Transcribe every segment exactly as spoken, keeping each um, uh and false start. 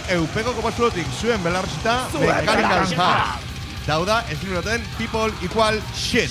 eupeko kopasulotik zuen belarrizita Mechanical Heart. Dauda, ez minutoten People Equal Shit.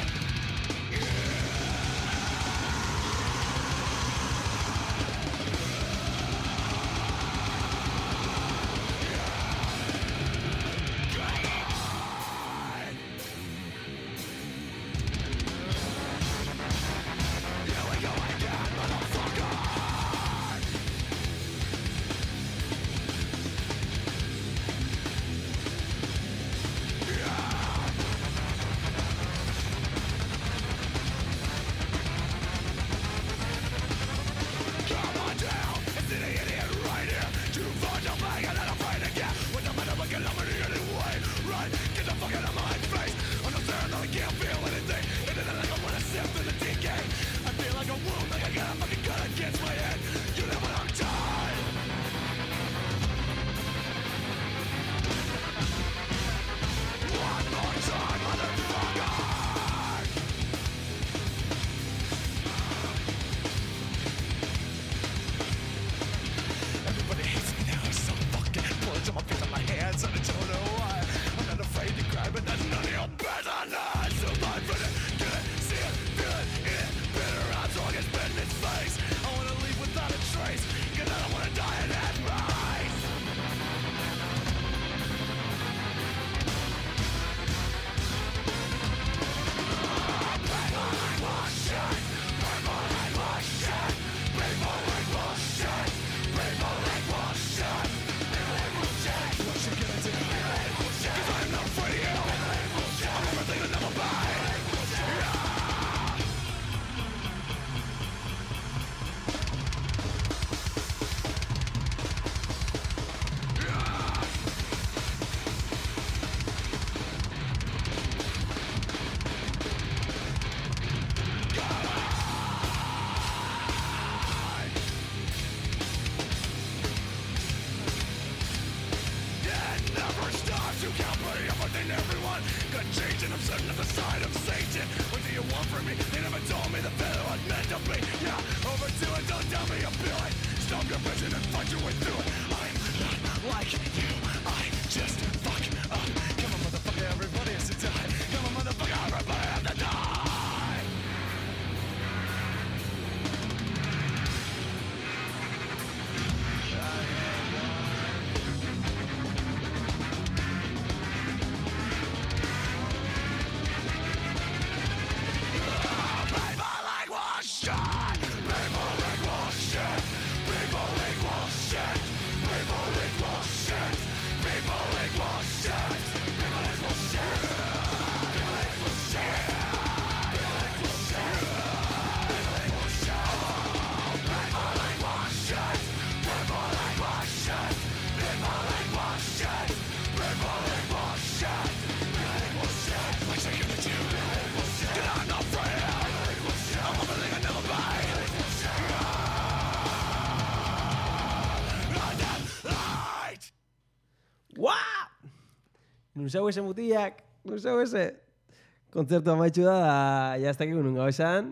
Nuseu ese mutiak, nuseu ese. Kontzertu amaitxu da, da jaztak egun unga esan.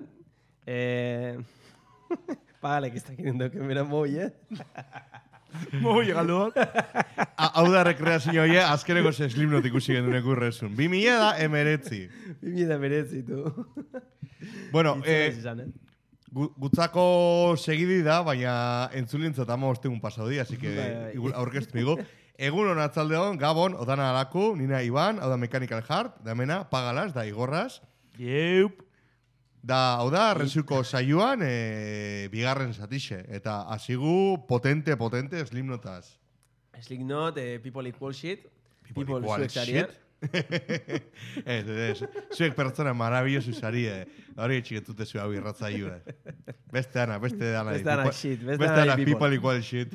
Eh... Pagalek ez dakit endoken bera moi, eh? Moi, galduak. Hau da rekreazio hie, azkeneko ze Slipknot ikusi gendun ekurrezun. Bi mila da emeretzi. Bi mila da emeretzi, tu. Bueno, eh... gutzako segidi da, baina entzulintzat ama ostegun pasau di, así que aurkeztu migo. Egun hon atzalde hon, Gabon, Odana Alaku, Nina Iban, hau da Mechanical Heart, da mena, Pagalas, da Igorraz. Yeup. Da, hau da, Rezuko saioan, e, bigarren zatixe. Eta hasigu potente, potente, Slipknotaz. Slipknot, eh, People Equal Shit. People, people Equal Shit. Ez, ez, zuek pertsona maravillosu zarie. Hori etxiketute zu hau irratzaioa. Beste ana, beste ana. Beste ana shit, beste ana People Equal Shit.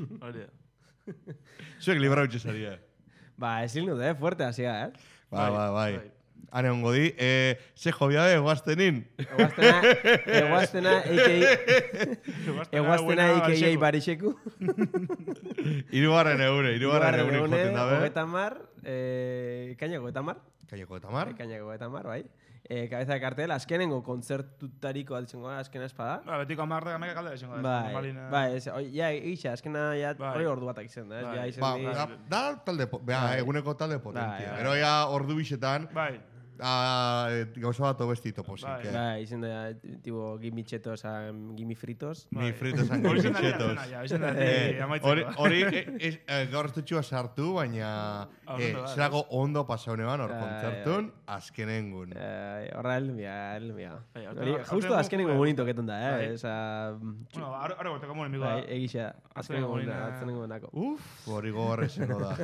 Zuek libra utxe zarie. Ba, Slipknot, eh, fuerte hasia, eh? Ba, ba, bai. Hane hongo di, eh, ze jobia de, eguaztenin. Eguaztena, eguaztena, eikei... Eguaztena, eikei barixeku. Irugarren eure, irugarren eure joten dabe. Hogetamar, eh, kainako etamar. Kainako etamar. Kainako etamar, bai. eh, Cabeza de Cartel, azkenengo kontzertutariko aldizengo da, azkena espada. Ba, betiko amarrak ameka kalde izango da. Bai, normalina- bai, ez, oi, ja, egisa, azkena, ja, Bai. hori ordu batak izan da, ez, Bai. ja, izan Ba, di... da, da talde, po- bea, Bai. eguneko talde potentia. Bai, Gero ja ordu bixetan, Bai. ah, eh, gauza bat obestito posik. Bai. eh. Bai, izan da, tipo, gimme chetos, um, gimme fritos. Ni Bai. fritos han Hori zen da gitxetos. dira, ja, izan da Eh, di Hori, amaitzeko. hori eh, es- eh, gaur ez dutxua sartu, baina Ah, eh, ondo da, zerago ondo pasaune ban hor Bai, kontzertun, azkenengun. Eh, horra helmia, helmia. Bai, Hori, aurtengo- justo aurtengo azkenengo bai. bonito ketan da, Bai. eh? Osa, Bueno, ahora ahora goteko moen amigo. bai, egisa, azkenengo Azkenengo bonito, bonito. azkenengo nako. Uf, hori gogorra izango da.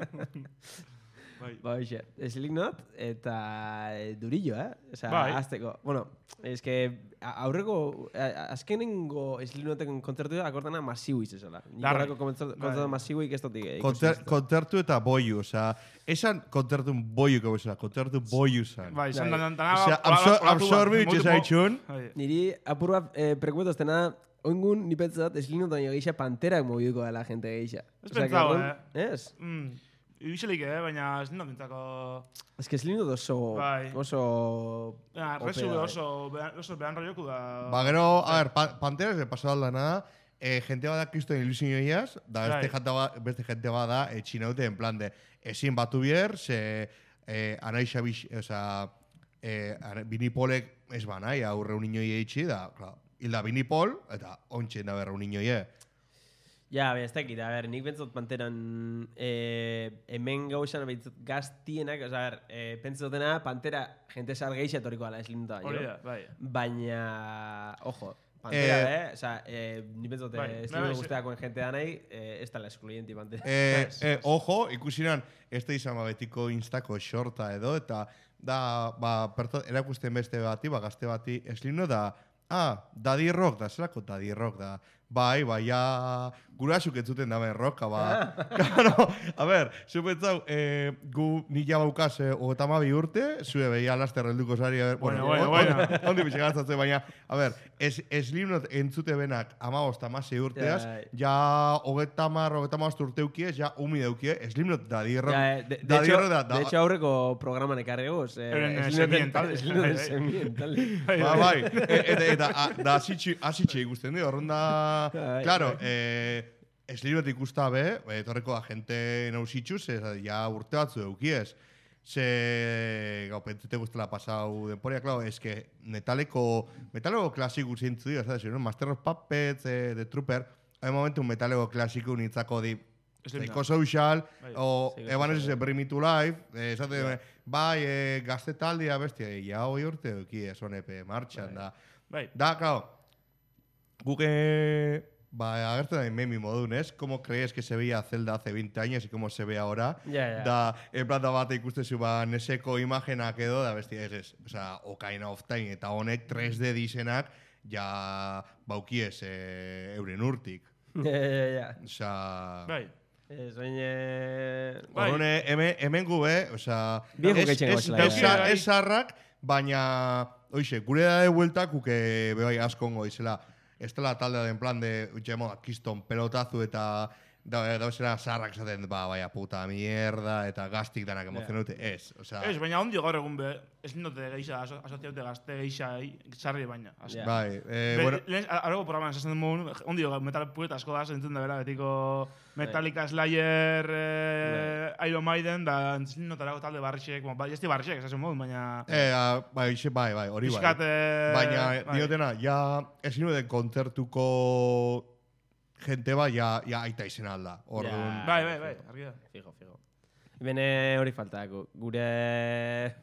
Bai. Ba, hoxe, Slipknot eta eh, Durillo, eh? Osa, Bai. azteko. Bueno, es que a- aurreko, a- azkenengo Slipknoten kontzertu akordana masiu izazela. Nik Larri. horreko kontzertu Bai. masiuik ez dut ikusi. Konter, kontzertu eta boiu, oza, esan kontzertun boiuko bezala, kontzertu boiu zan. Bai, izan Bai. da dantana... Osea, absor, absorbi itxezaitxun. Bai. Niri apur bat eh, prekuetoztena, oingun ni pentsat Slipknot baino geisha panterak mobiduko dela gente geisha. Ez Osea, que pentsau, orduan- eh? Ez? Mm. Ibiselik, eh, baina ez nindot bintzako... Ez que Slipknot oso... Bai. Oso... Ja, opera, resu bai. oso, behan- oso behan rolloku da... Ba, gero, a ver, pa, Panteras de pasado da nada, eh, gente bada kriston ilusioiaz, da beste Bai. gente ba, beste gente bada eh, txinaute en plan de ezin batu bier, ze eh, anaixa bix, o sea, eh, ana- binipolek ez banai, aurre un niñoi eitxi, da, claro, hilda binipol, eta ontsen da berra un niñoie. Ja, baina ez dakit, a ber, nik bentsot panteran eh, hemen gauzan bentsot gaztienak, oza, a ber, eh, pentsotena pantera jente sal geixa etorriko ala eslinta baino. Hori da, bai. Baina, ojo, pantera, Eh, eh, oza, eh, ni bentsot bai, eh, bai, eslinta bai, guztiakoen jente da nahi, eh, ez tala excluyenti pantera. Eh, Ez, eh, ez. ojo, ikusinan, ez da izan ba betiko instako shorta edo, eta da, ba, perto, erakusten beste bati, ba, gazte bati, eslino da, ah, Daddy Rock, da, zelako Daddy Rock, da, bai, bai, ja, gurasuk entzuten daben roka, ba, claro, a ber, zu pentsau, eh, gu nila baukaz, eh, hogeta mabi urte, zue behia laster helduko zari, a ber, Bueno, bueno, bueno. Ondi bixe gaztatzen, baina, a ber, es, Slipknot entzute benak amabost amasei urteaz, Ja, ja hogeta mar, hogeta mabost urte ukiez, ja umi daukie, Slipknot da dirro, Ja, eh, de, de, da hecho, dirro da, da, de hecho aurreko programan ekarri guz. Eh, Euren, eh, Slipknoten- semien talde. Slipknoten Bai, bai. semien talde. ba, bai, e- eta, eta, a- da asitxe, asitxe ikusten di, horren da, Bai, claro, eh, Slipknot ikusta be, eh, etorreko da gente nausitxuz, ez, ja urte batzu eukiez. Ze, gau, pentsute guztela pasau denporia, claro, es que metaleko, metaleko klasiko zintzu dio, ¿sabes? No? Master of Puppets, eh, The Trooper, hay momentu un metaleko klasiko nintzako di, Slipknot. Psycho Social, Bai. o Psycho Evanescence Social. Bring Me to Life, eh, esate, bai, eh, gazte taldea bestia, ja hoi urte euki, eson epe, martxan, da. Bai. Da, claro, guk, eh, ba, agertzen da memi modun, ¿es? ¿Cómo crees que se veía Zelda hace veinte años y cómo se ve ahora? Ja, ja. Da, en plata bat ikustezu ba, neseko imagenak edo, da bestia ez ez. Osa, Ocarina of Time eta honek tres D disenak, ja, baukiez eh, euren urtik. Ja, ja, ja. Osa, Bai. Ez, baina... eh, Bai. Orduan, hemen, hemen gube, osa... Viejo ez- getxen ez- gauzela, ez- ja. ez zarrak, baina, oixe, gure da de vuelta, kuke behoi askongo izela, ez dela taldea den plan de, utxemo, kiston pelotazu eta da, dauzera zarrak esaten, ba, baina puta mierda, eta gaztik danak emozion dute, ez, osa... Ez, baina ondio gaur egun be, ez nindote geisha, aso- asoziaute gazte geisha sarri baina. Asi. Ja. Bai, eh, Be, bueno, lehen, argo programan esaten den mogun, ondio metal pueta asko da, zentzun da bera, betiko Metallica, Slayer, eh, Iron Maiden, da entzin notarako talde barrixek, bueno, bai, ez di barrixek, esasen modun, baina... eh, ah, bai, ixe, bai, bai, hori bai. Pixkat, eh, Baina, bai. diotena, ja, ezin de kontzertuko gente ba, ja, ja aita izena alda. Orduan, Ja. Bai, bai, bai, argi da. Fijo, fijo. Bene hori faltako. Gure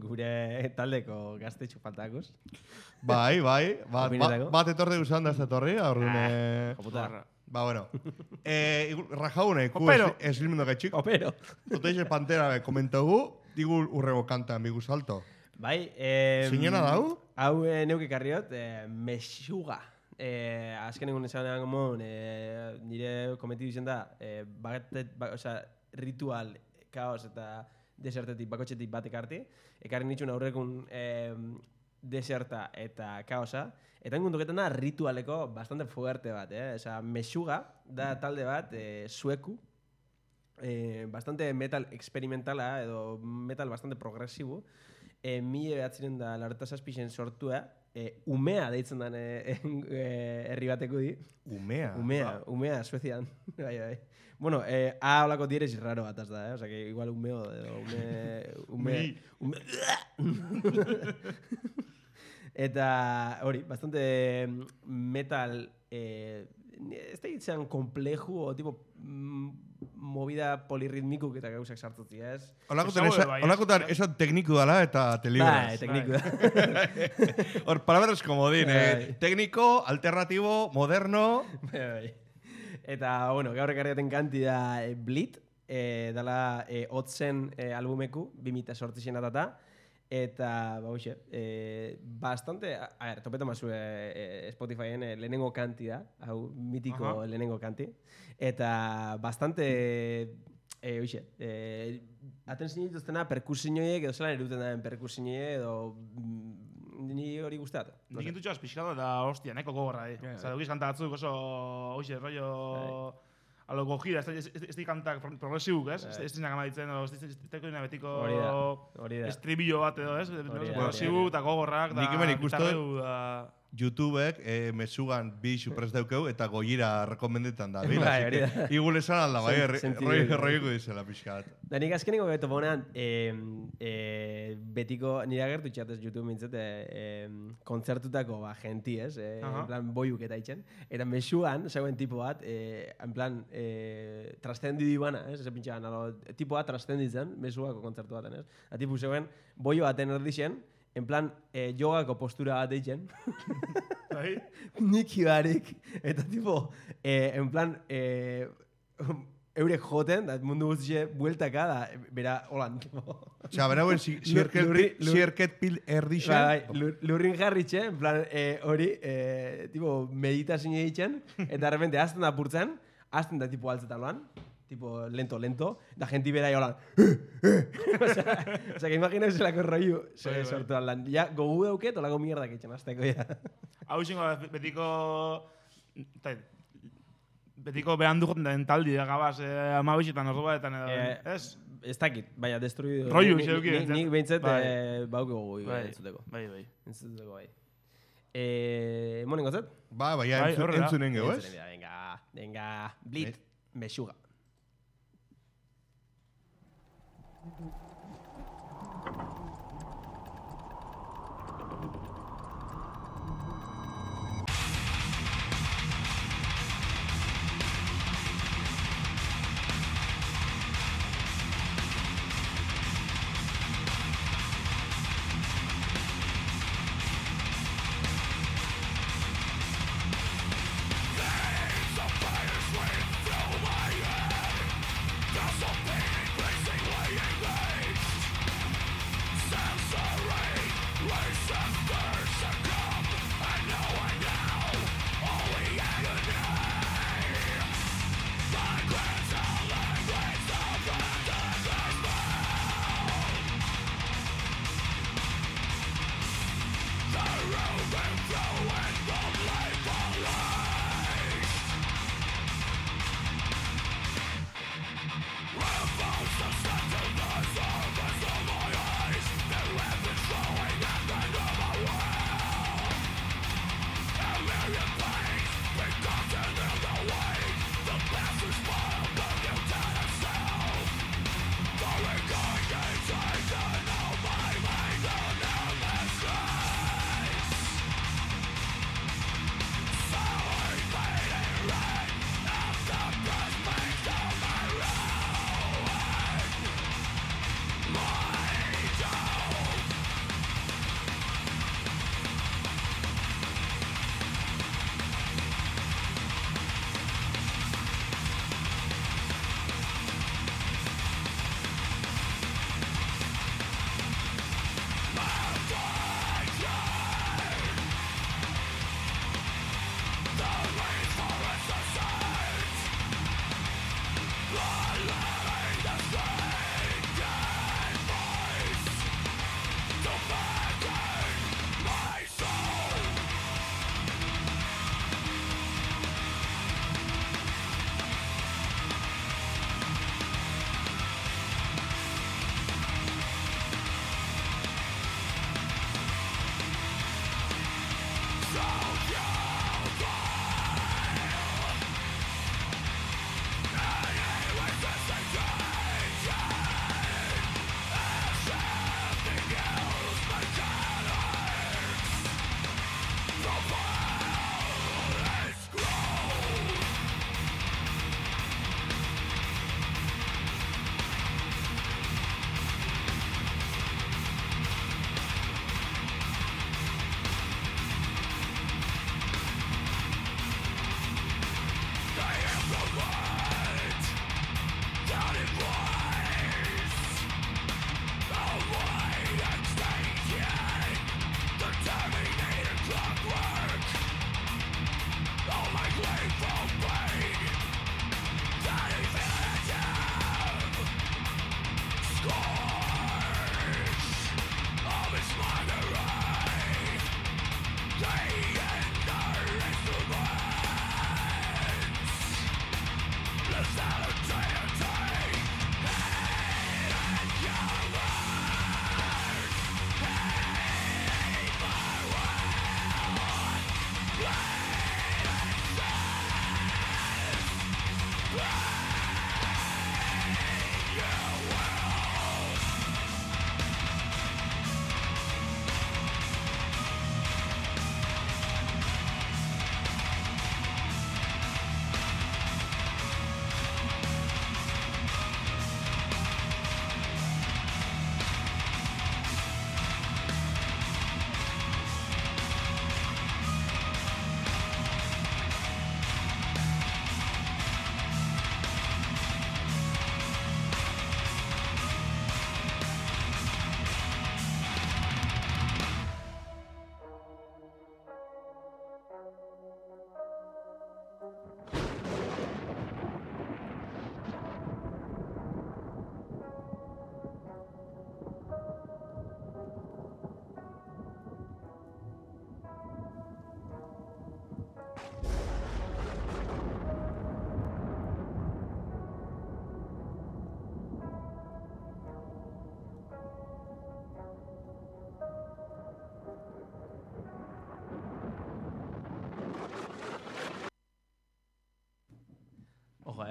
gure taldeko gaztetxo faltakuz. bai, bai, bat, bat, Opinetako? bat etorri usan da ez etorri, orduan, eh, Joputa. Barra. ba, bueno. Eh, igu- rajaune, ku Opero. es, es limundo gaitxik. Opero. Oteixe pantera be, komentogu, digu urrego kantan bigu salto. Bai, eh... Zinena dau? Hau eh, neuke karriot, eh, Mexuga. Eh, azken egun esan egan gomon, eh, nire kometidu izan da, eh, bagetet, ba, osea, ritual, kaos eta desertetik, bakotxetik batek arti. Ekarri nitxun aurrekun eh, deserta eta kaosa. Eta engun toketan da ritualeko bastante fuerte bat, eh? Osea, Mexuga da talde bat, eh, sueku, eh, bastante metal experimentala edo metal bastante progresibo. e, mila behatzen da lareta zazpixen sortua, e, umea deitzen den e, e, herri bateko di. Umea. Umea, umea, Suezian. bai, bai. Bueno, eh, a holako dieres raro bataz da, eh? O sea, que igual umeo, edo ume... ume, ume Eta hori, bastante metal, eh, ez da hitzen kompleju, o tipo mm, movida polirritmikuk eta gauzak sartutzi, ez? Olakotan, olakotan, eso tekniku dala eta te libras. Bai, tekniku da. Hor, palabras comodín, eh? Técnico, alternativo, moderno... Bai. Eta, bueno, gaur ekarriaten kanti da e, Bleed, e, dala e, otzen e, albumeku, bimita sortzixen atata, eta, ba, hoxe, e, bastante, a, a ver, topeto mazu e, e, Spotifyen e, lehenengo kanti da, hau, mitiko uh -huh. lehenengo kanti, eta bastante, e, hoxe, e, aten zinituztena perkusioiek, edo zelan eruten daren perkusioiek, edo... Ni hori guztat. Nik intutxo azpixkada da hostia, neko gogorra, eh? Osa, dukiz kanta batzuk oso, oixe, rollo... A lo cogida, ez di kantak progresibuk, ez? Ez di gana ditzen, ez di dina betiko... estribillo bat edo, ez? Progresibuk eta gogorrak, da gitarreu, da... YouTubek eh, mesugan bi supres daukeu eta goira rekomendetan da. Bai, hori da. Igul esan alda, bai, roiko dizela pixkat. Da nik azkeneko beto bonean, eh, eh, betiko, nire agertu txatez YouTube mintzet, eh, kontzertutako ba, genti, ez? Eh, uh -huh. En plan, boiuk eta itxen. Eta mesugan, zegoen tipo bat, eh, en plan, eh, trastendidu ibana, ez? Eze pintxean, alo, tipo bat trastenditzen, mesuako kontzertu baten, ez? Da tipo zegoen, boio baten erdixen, en plan, eh, jogako postura bat eitzen. Niki barik. Eta tipo, eh, en plan, eh, eurek joten, da mundu guztixe bueltaka, da, bera, holan, tipo. Osea, berauen, zierket pil erdixen. Bai, lurrin jarritxe, en plan, hori, eh, tipo, meditazio eitzen, eta de repente, azten da purtzen, azten da, tipo, altzetan loan, tipo, lento, lento, da gente bera y hola. o, sea, o sea, que imaginaos la corroiu se sortu aldan. Ya, gogu dauket, olako mierda que itxen azteko, ya. Hau xingo, betiko... Betiko behan du joten den taldi, da gabaz, eh, amabixetan orduaetan edo, eh, ez? Ez dakit, baina, destruido. Rollu, xeduki. Nik behintzet, bauke gogu, entzuteko. Bai, bai. Entzuteko, bai. Eh, Monen gozet? Ba, bai, entzunen gego, ez? Venga, venga, Bleed, Meshuga. There's a pain increasingly in vain.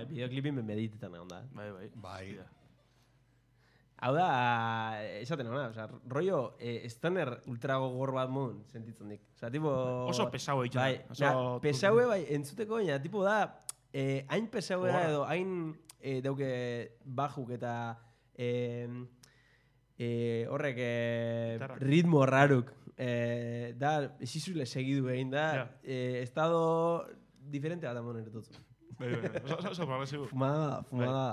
bideoklipin meditetan egon da. Bai, bai. Bai. Hau da, esaten hona, oza, rollo, eh, stoner ultra gogor bat mun sentitzen dik. Oza, tipo... Oso pesau egiten. Bai, Oso na, pesaue bai, entzuteko baina, tipo da, eh, hain pesaue da Gogorra. edo, hain eh, dauke bajuk eta eh, eh, horrek eh, Gitarra. ritmo raruk. Eh, da, esizule segidu egin da, Ja. eh, estado diferente bat amon eretutzu. Bai, bai, bai. Oso, oso progresiu. Fumada, fumada.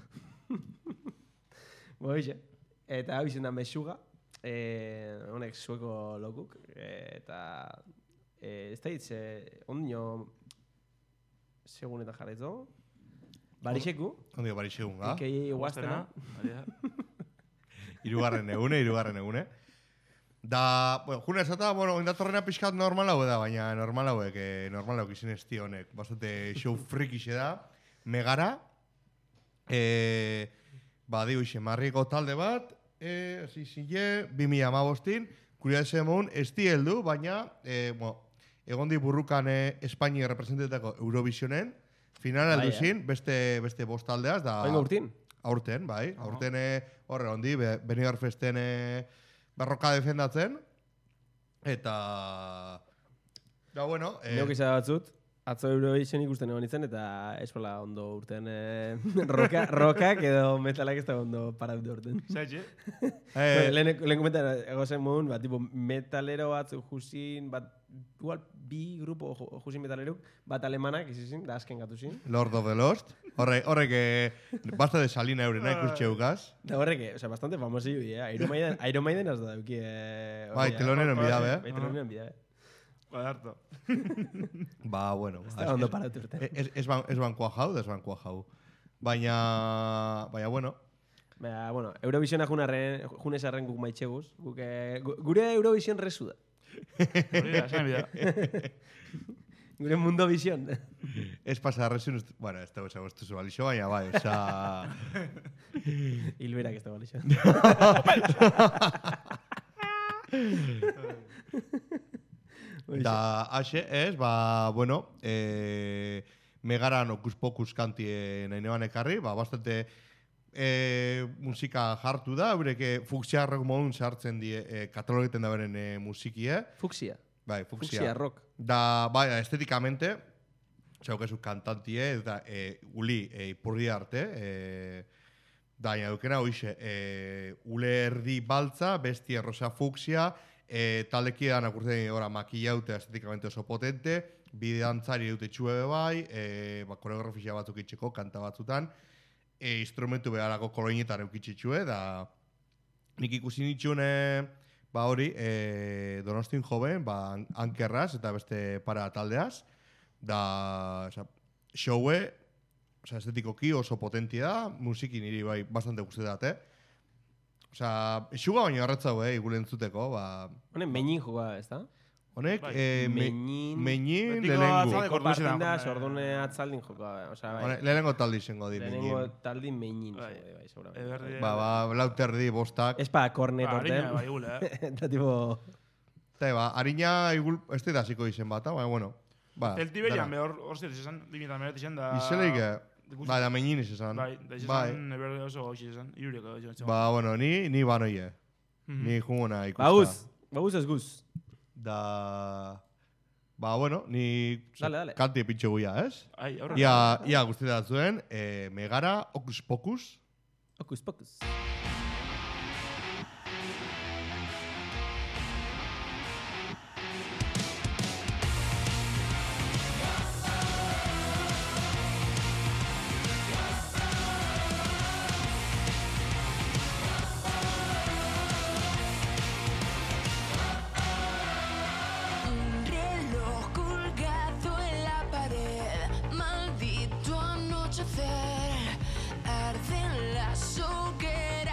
Bo, hoxe. Eta hau izan da Meshuga, eh, honek sueko lokuk, eh, eta eh, ez da hitz, eh, ondino segun eta jarraitu. Barixeku, Ondio bari segunga. ikei guaztena. Irugarren egune, irugarren egune. Da, bueno, juna esata, bueno, indatorrena pixkat normal hau da, baina normal hauek, eh, normal hauek izin esti honek. Bastante show frikixe da. Megara, eh, ba, diu ixe, marriko talde bat, eh, hasi zile, bi mila hamabostin, kuriatzen emun, esti heldu, baina, eh, bueno, egon di burrukan eh, Espainia representetako Eurovisionen, finala Bai, heldu eh? zin, beste, beste bost taldeaz, da... Oingo urtin. Aurten, bai. Aha. Aurten eh, horre ondi, be, Benidorm Festen eh, barroka defendatzen. Eta... Da, bueno... Eh, Neok izan batzut, atzo Eurovision ikusten egon nintzen, eta eskola ondo urten eh, roka, rokak edo metalak ez da ondo paraude urten. Zaitxe? eh, Lehen, lehen komentar egozen mogun, bat, tipo, metalero bat jusin, bat, igual bi grupo ju- jusin metaleruk, bat alemanak izizin, da azken gatu zin. Lord of the Lost. Horre, horrek eh, basta de salina eurena ikustxeugaz. Da horrek, o sea, bastante famosi eh? Iron Maiden, Iron Maiden az da duki, eh, Bai, hori, telonero eh? enbidabe, Bai, telonero enbidabe. Badarto. Ba, bueno. Ez da ondo paratu urte. Ez, ez, ban, ez bankoa jau, ez bankoa jau. Baina, baina, bueno. Baina, bueno, Eurovisiona junarren, junes arren guk maitxeguz. Guk, eh, gu- gure Eurovision resu da. Hori da, esan bida. Gure mundo vision. Ez pasa arrezun, bueno, ez da gotza goztuzu balixo, baina bai, oza... Hilberak ez da balixo. Da, haxe, ez, ba, bueno, e, megaran okus pokus kanti nahi neban ekarri, ba, bastante e, musika jartu da, eureke fuksiarrok modun sartzen die, e, katalogeten da beren e, musikie, Fuxia. bai, fuksia. Fuxia rock. Da, bai, estetikamente, zaukezu kantantie, eta e, uli e, ipurri arte, e, da, baina dukena, hoixe, e, ule erdi baltza, bestia rosa fuksia, e, taldekidan akurtzen ora makillaute estetikamente oso potente, bide dantzari dute txue bai, e, ba, koreografia batzuk itxeko, kanta batzutan, e, instrumentu beharako koloinetan eukitxe txue, da nik ikusi nitxune, ba hori, e, Donostin joven, ba, ankerraz eta beste para taldeaz, da, oza, showe, oza, estetikoki oso potentia da, musiki niri bai bastante guzti date. Oza, xuga baino arratzau, eh, igule entzuteko, ba... Honen meñin juga, ez da? Honek, Bai. eh, me, Meñin. meñin Betiko lehenengo. atzaleko Eko orduzetan partinda, joan, sordune atzaldin joka, osea, bai. Honek, lehenengo taldi izango di, Lehenengo meñin. taldi meñin, Bai. bai, bai, seguramente. Eberdi... Ba, ba, lauterdi, bostak. Ez pa, kornet Ba, harina, bai, orten. gule, eh? Eta tipo... Eta, ba, harina, igul, ez da hasiko izen bat, baina, bueno. Ba, Zeltiberian behor, hor zirez esan, limita meret izan da... Izeleik, Ikusi- ba, da meñin izan. Bai, da Bai. izan, eberdi oso gauzi izan, iruriko izan. Ba, bueno, ni, ni banoie. Mhm. Ni jungona ikusta. Baguz, baguz ez guz. Da... Ba, bueno, ni... Dale, dale. Kanti pintxo guia, ez? Ai, aurra. Ia, ia guztietan zuen, eh, megara, okus pokus. Okus pokus. Un reloj colgado en la pared, maldito anochecer, arden las hogueras.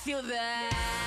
ciudad.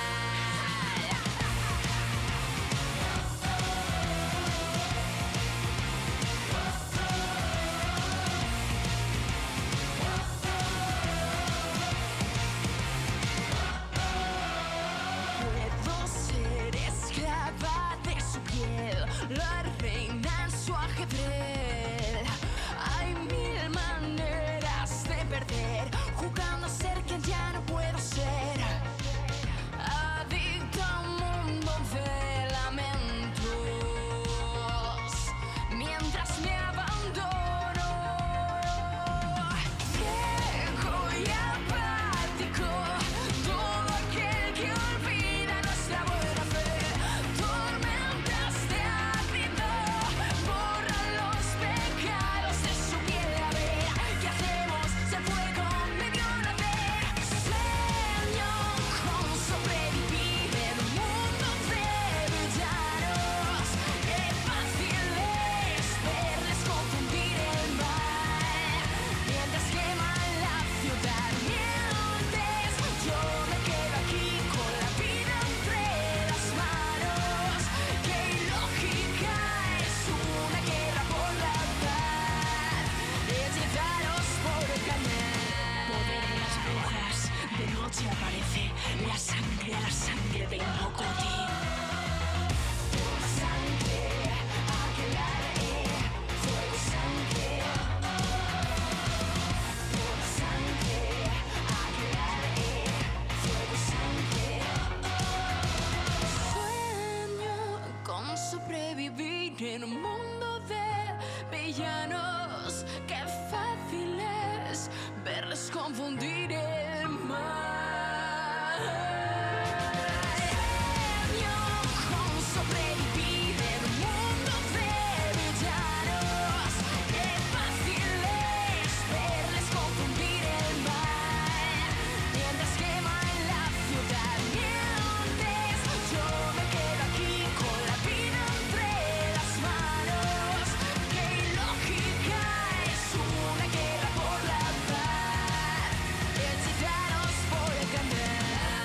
Puedo ser esclava de su piel, la reina en su ajedrez. Hay mil maneras de perder, jugando a ser quien ya no puedo ser. Adicto a un mundo de lamentos, mientras me abandono. Ciego y apático, todo aquel que olvida nuestra buena fe. Tormentas de ácido borran los pecados de su piel. A ver, ¿qué hacemos? Se fue con medio nacer. Sueño con sobrevivir en un mundo de villanos. Qué fácil es verles confundir el mal, mientras queman la ciudad. Mientes, yo me quedo aquí con la vida entre las manos. Qué ilógica es una guerra por la paz, hechizaros por engañar. Poder de las brujas, de noche aparece la sangre a la sangre te invoco a ti. Sangre, aquelarre, fuego sangre. Sangre, aquelarre, fuego sangre. Sueño con sobrevivir en un mundo de villanos. Qué fácil es verles confundir el mal. Sueño con sobrevivir en un mundo de villanos. Qué fácil es verles confundir el mal, mientras queman la ciudad. Mientes, yo me quedo aquí con la vida entre las manos. Qué ilógica es una guerra por la paz, hechizaros por engañar.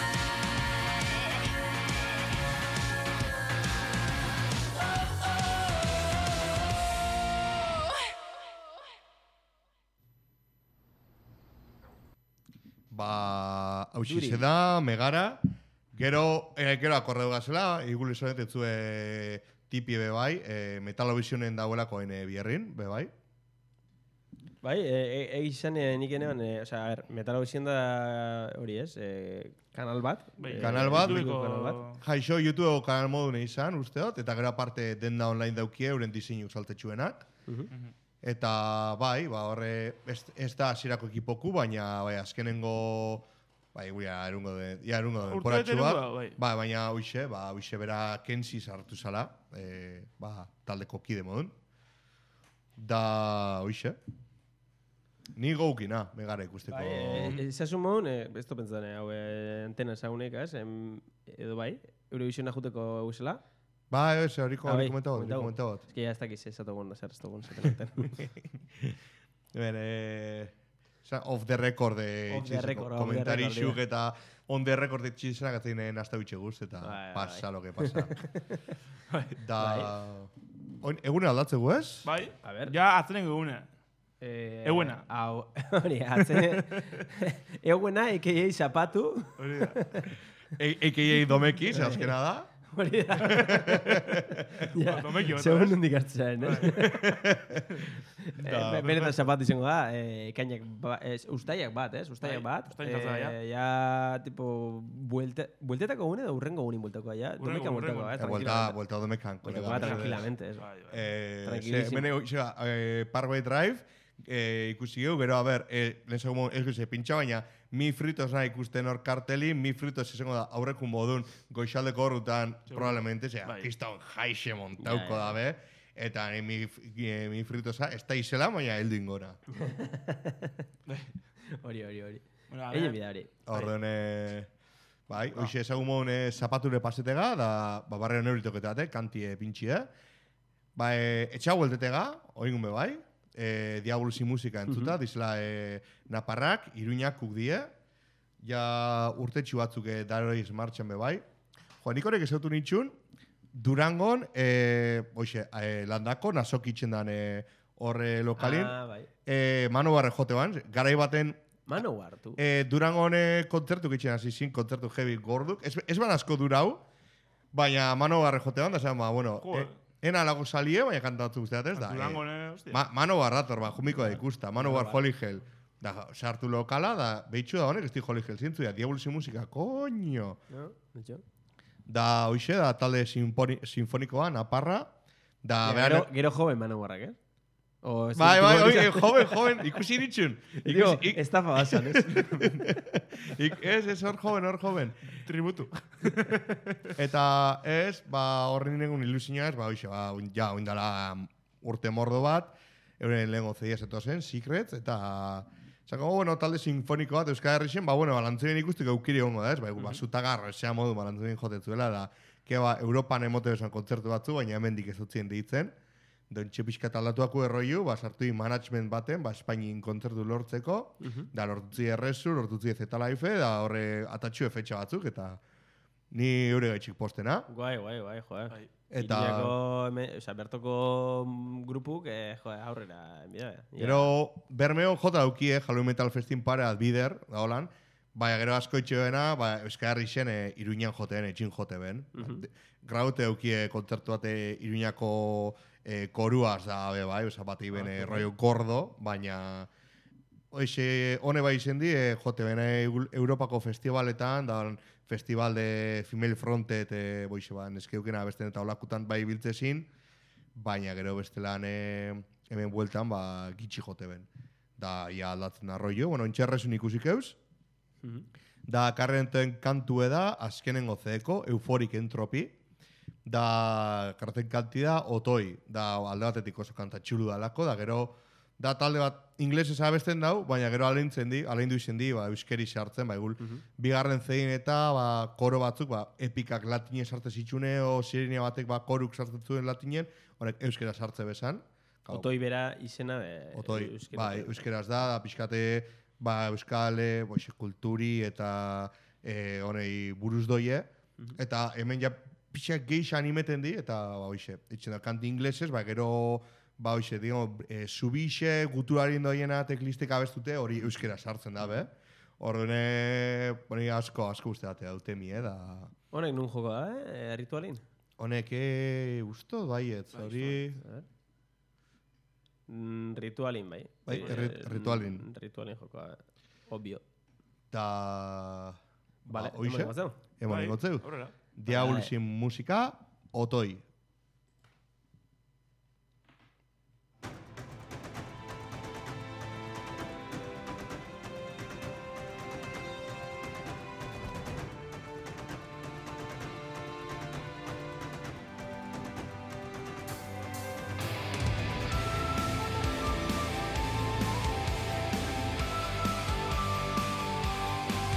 Ba, hausi Duri. da, megara, gero, eh, gero akordeu gazela, igule zonet etzue tipi be bai, eh, Metalovisionen dagoelako ene bierrin, be bai. Bai, egizan e, e, nik enean, e, osea, a ber, Metalovision da hori ez, e, kanal bat. Bai, e, Kanal bat. YouTubeko kanal bat. Jaixo, YouTubeko kanal modune izan, usteot, eta gero aparte denda online daukie, euren diseinu saltetxuenak. Mhm. Eta bai, ba horre, ez, ez da hasierako ekipoku, baina bai, azkenengo, bai, gure erungo de, ja erungo de, Urte bete poratxua, erungo, bai. ba, baina hoxe, ba, hoxe bera Kensi sartu zala, e, ba, taldeko kide modun. Da, hoxe. Ni goukina, megara ikusteko. Bai, e, ezasun modun, e, ez to pentsan, e, hau, e, antena zaunek, ez, em, edo bai, Eurovisiona juteko eusela. Ba, ez, horiko Ah, hori bai, komenta bot, hori komenta komenta bot. Ez que ya ez dakiz ez atogun, zer ez togun, zer enten. Ben, eh, oza, off the record de Off the record, off the komentari record, xuk ja. eta on the record de txizenak atzinen hasta bitxe guz, eta Bai, pasa bai. lo que pasa. Da... Bai. Oin, egune aldatzegu ez? Bai, A ber. ja atzenen egune. Eh, Euena. Hau, hori, atzen... Euena, ekei zapatu. Hori da. E- A K A Domeki, ze azkena da. Hori da. Ja, Domeki, baita, segun ez? nondik hartzen, eh? Da, Eh, Benetan zapatu izango da, eh, ekainak, ba, ez, ustaiak bat, ez? Ustaiak Bai, bat. ustaiak hartzen da, ja. Eh, ja, tipo, buelte, bueltetako gune edo urrengo gunin bueltako, ja? Urrengo, Domekan bueltako, urrengo. eh? E, Buelta, tranquilamente. buelta Domekan. Bueltako kolega. bat, tranquilamente, ez? Bai, bai. Eh, ze, Tranquilísimo. mene, xega, eh, Parkway Drive, eh, ikusi geu, gero, a ber, eh, lehen segun, ez guze, pintxa baina, mi fritos nahi ikusten hor karteli, mi fritos izango da aurreku modun goixaldeko horretan, probablemente, zera, Bai. kiston jaixe montauko Ja, ja. da, be, eta eh, mi, eh, mi fritosa, ez da izela, baina heldu ingora. Hori, hori, hori. Bueno, a Egin ver. bida hori. Orduan, eh, bai, Ba. hoxe ezagun modun eh, zapature pasetega, da, ba, barrio neuritoketate, kantie pintxie, ba, eh, etxa hueltetega, oingun be bai, eh, Diabolusi musika entzuta, dizela eh, Naparrak, Iruñak kuk die, ja urtetxu batzuk eh, daroiz martxan be bai. Jo, nik horrek esautu nitxun, Durangon, eh, oixe, eh, landako, nasokitzen dan eh, horre lokalin, Ah, bai. eh, Manu Barre jote ban, garai baten Mano hartu. eh, Durangon eh, kontzertu gitzen hasi zin, kontzertu heavy gorduk, ez, ez ban asko durau, baina Manu Barre jote ban, da zean, ba, bueno, Joder. eh, ena lago salie, baina kantatu guztiat ez da. Durango, eh, ne, hostia. Ma, Mano Barrator, ba, jumiko da ikusta, Mano Bar Holy Hell. Da, sartu lokala, da, behitxu da honek, ez di Holy Hell zintzu, da, Diabolisi musika, koño. No? Betxo? Da, hoxe, da, talde sinfoni, sinfonikoa, naparra, da, Ja, gero, gero joven mano barrak, eh? O, ez Bai, dut- bai, tipo- oie, joven, joven, ikusi ditxun. Digo, Ikusi, ik, estafa basan, ez? ik, ez, ez, hor joven, hor joven. Tributu. Eta ez, ba, horren negun ilusioa ez, ba, hoxe, ba, un- ja, oindala urte mordo bat, euren lehengo C D zeto zen, Secrets, eta... Zako, bueno, talde sinfoniko bat, Euskal Herrixen, ba, bueno, balantzuen ikustik eukiri hongo da, ez? Ba, ba, zutagarro, esea modu balantzuen jotetzuela, da, ke ba, Europan emote esan kontzertu batzu, baina hemendik ez utzien deitzen. Dontxe pixkat aldatuako erroiu, ba, sartu di management baten, ba, Espainin kontzertu lortzeko, da, lortutzi errezu, lortutzi Z-Life, da, horre atatxu efetxa batzuk, eta ni eure gaitxik postena. Guai, guai, guai, joder. Bai. Eta- Iruñako, hemen- osea, bertoko mm, grupuk, eh, joder, aurrera, enbida. Gero, Bermeo jota daukie, Halloween Metal Festin pare, adbider, da holan, baina gero asko itxoena, ba, Euskal Herrixen e, Iruñan joteen, etxin jote ben. De- Graute daukie kontzertu bate Iruñako e, koruaz da, be, bai, oza, bat iben e, rollo gordo, baina Hoxe, hone bai izen di, e, jote bene Europako festivaletan, da festival de Female Fronted, e, boixe ba, neskeukena beste eta olakutan bai biltzezin, baina gero bestelan e, hemen bueltan, ba, gitxi jote ben. Da, ia aldatzen arroio, bueno, intxerrezun ikusik eus, da, karrenten kantu da, azkenen gozeeko, Euforik Entropi, da, karten kanti da, Otoi, da, alde batetik oso kanta txulu dalako, da, gero, da talde bat inglesez abesten dau, baina gero aleintzen di, aleindu izen di, ba, euskeri sartzen, ba, egul, bigarren zein eta, ba, koro batzuk, ba, epikak latine sartze zitsune, o sirenia batek, ba, koruk sartzen zuen latinen, honek euskera sartze bezan. Kau, Otoi bera izena de... Otoi, euskera. bai, euskeraz da, da pixkate, ba, euskale, boixe, kulturi eta e, honei buruz doie, eta hemen ja pixak geixa animeten di, eta, ba, hoxe, itxen da, kanti inglesez, ba, gero, ba, hoxe, digamos, e, subixe, guturarien doiena teklistik abestute, hori euskera sartzen da, be? Ordune, hori asko, asko uste date daute mi, eh, da... Honek nun joko da, eh? Ritualin? Honek, e, usto, baietz, hori... A ver. Mm, ritualin, bai. Bai, Eh, rit- ritualin. mm, Ritualin joko da, obvio. Da... Vale, ba, hoxe, emon emazeu. emon Bai, ingotzeu. aurrera. Diabolizin musika, Otoi.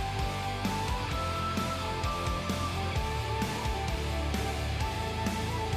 Thank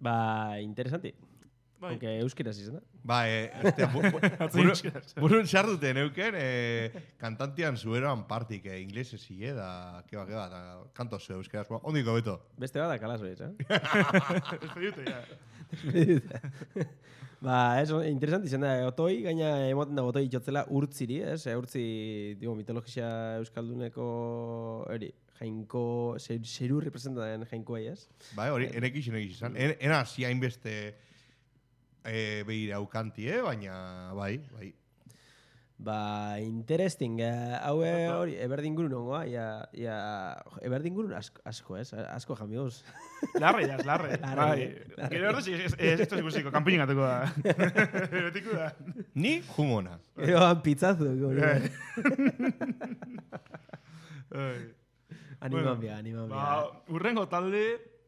Ba, interesanti. Bai. Aunque euskeraz izan da. Ba, e, este, bu, bu, Atzin buru, euskeraz. burun sartute neuken, e, kantantian zueroan partik, e, inglese zile, da, keba, keba, da, kanto zu euskeraz, ba, ondiko beto. Beste bat da kalazo ez, eh? Despediute, ja. Ba, ez, interesanti izan da, otoi, gaina emoten da otoi itxotzela urtziri, ez? E, urtzi, digo, mitologia euskalduneko, eri, jainko, zer, zeru representaren jainkoa, ez? Bai, hori, enek izan egiz izan. En, ena hasi hainbeste e, behir aukanti, eh? Baina, bai, bai. Ba, interesting. Eh, hau eh, hori, eberdingurun ongoa, ja, ja, eberdingurun asko, asko, ez? Asko jamioz. Larre, jaz, larre. Larre, Bai. larre. Gero ordez, esto es ikusiko, kanpiñin gatuko da. Betiko da. Ni jumona. Gero han pizzazu. Bai. Bai. Animan Bueno, bia, animan bia. Ba, urrengo talde,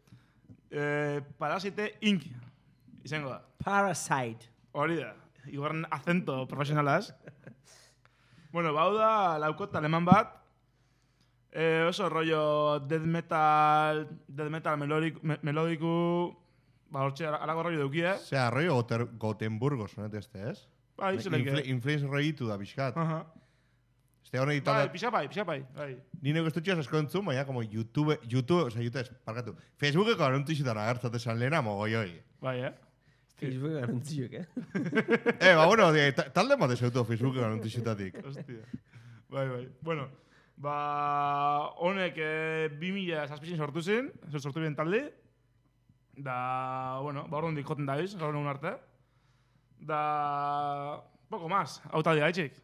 eh, Parasite Incorporated. Izango da. Parasite. Hori da. Igorren acento profesionalaz. Bueno, bau da laukot aleman bat. Eh, oso rollo death metal, death metal melodiku, me, melodiku, ba, hortxe alago rollo deukia. Zea, rollo Goter, Gotemburgo sonet este, ez? Ba, izo leke. Infle, Influence rollitu da, pixkat. Aha. Este honek Bai, talde... pixapai, pixapai, bai. Ni nego estutxeaz asko entzun, baina como YouTube, YouTube, oza, YouTube, parkatu. Facebookeko anuntixutan agertzate san lehena mogoioi. Bai, eh? Facebook garantzioek, eh? Eh, ba, bueno, de, ta, talde mate zeutu Facebookeko anuntixutatik. Hostia. Bai, bai. Bueno, ba, honek eh, bi mila zazpizin sortu zen, sortu bien talde. Da, bueno, ba, horrendik joten daiz, gaur egun arte. Da, poco más, hau talde gaitxik.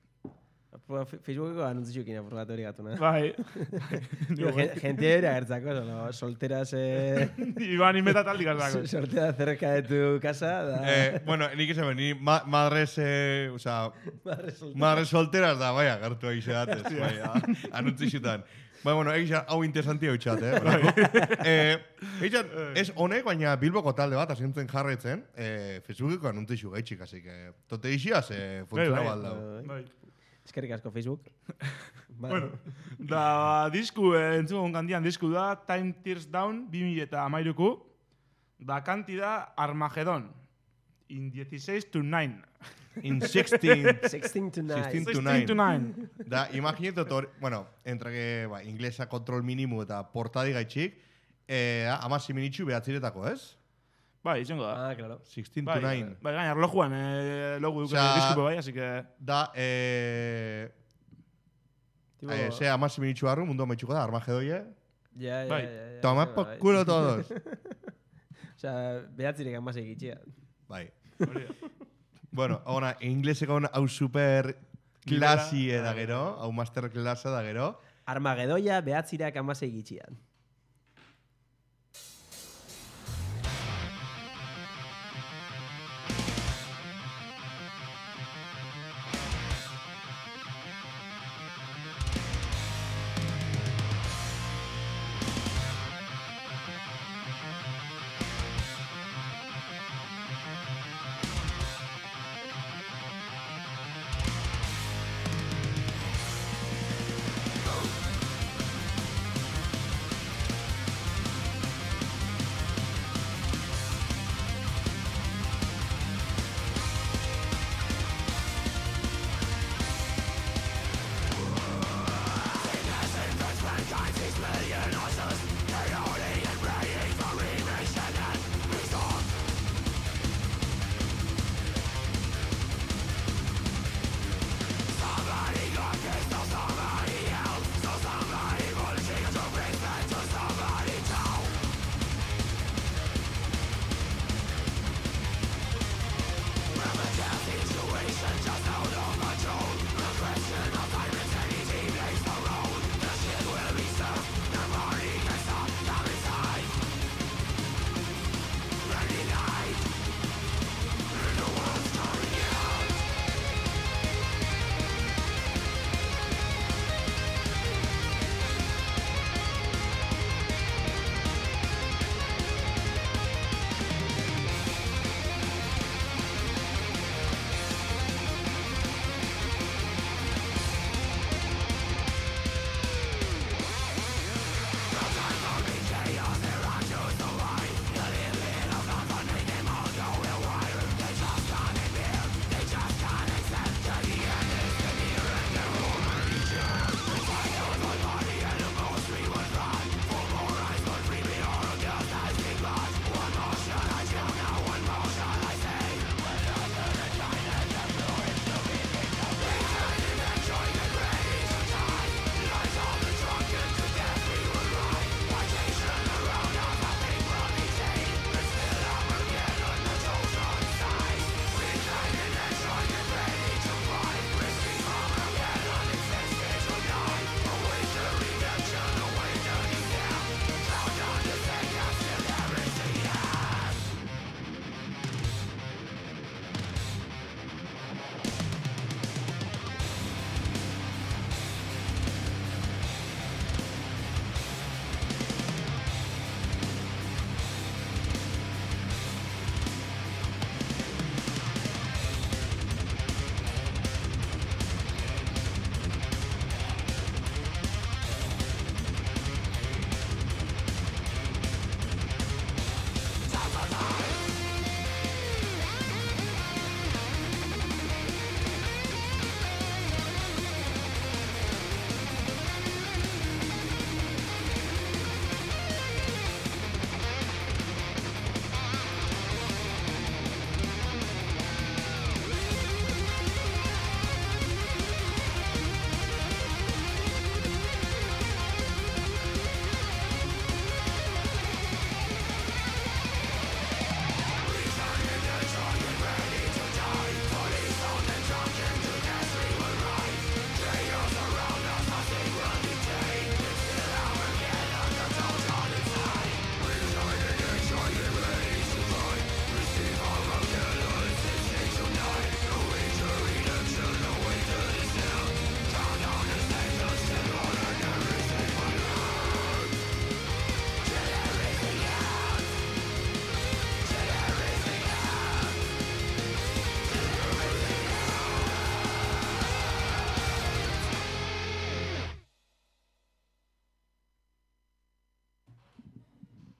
Facebookeko anuntzioekin apurgatu hori gatu, na? Bai. Digo, gen- gente ere agertzako, no? Solteras, eh... Iban inbeta taldi gazako. Soltera cerca de tu casa, da... Eh, bueno, nik esan, ni ma, madres, eh, o sea, Madre soltera. madres solteras da, bai, agertu egin zedatez, bai, anuntixutan. Bai, bueno, egizan, hau interesanti hau txat, eh? eh egizan, ez honek, baina Bilboko talde bat, asintzen jarretzen, eh, Facebookeko anuntixu gaitxik, así que, tote ixiaz, eh, funtsiona Bai, bai. baldau. Bai. Eskerrik asko Facebook. Ba, Bueno, da disku, eh, entzugun kantian disku da, Time Tears Down, bi mila eta hamairuko, da kanti da Armageddon, in dieciséis to nine. In sixteen, sixteen to nine. sixteen to sixteen to nine. nine. Da, imaginetot hori, bueno, entre que, ba, inglesa kontrol minimu eta portadi gaitxik, eh, amasi minitxu behatziretako, ez? Bai, izango da. Ah, claro. sixteen Bai, to nine. bai, gaina, erlojuan eh, logu duke Osea, disku bai, así que... Da, eh, Tipo, eh, ze amasi minitxu barru, mundu amaitxuko da, armagedoie. ya, ya, bai. ya, ya, Toma ya, por bai. culo todos. O sea, behatzirek amasek itxia. Bai. Hori da. Bueno, ona, ingleseko hau super klasi da gero, hau master klasa da gero. Armagedoia behatzirak amasek itxian.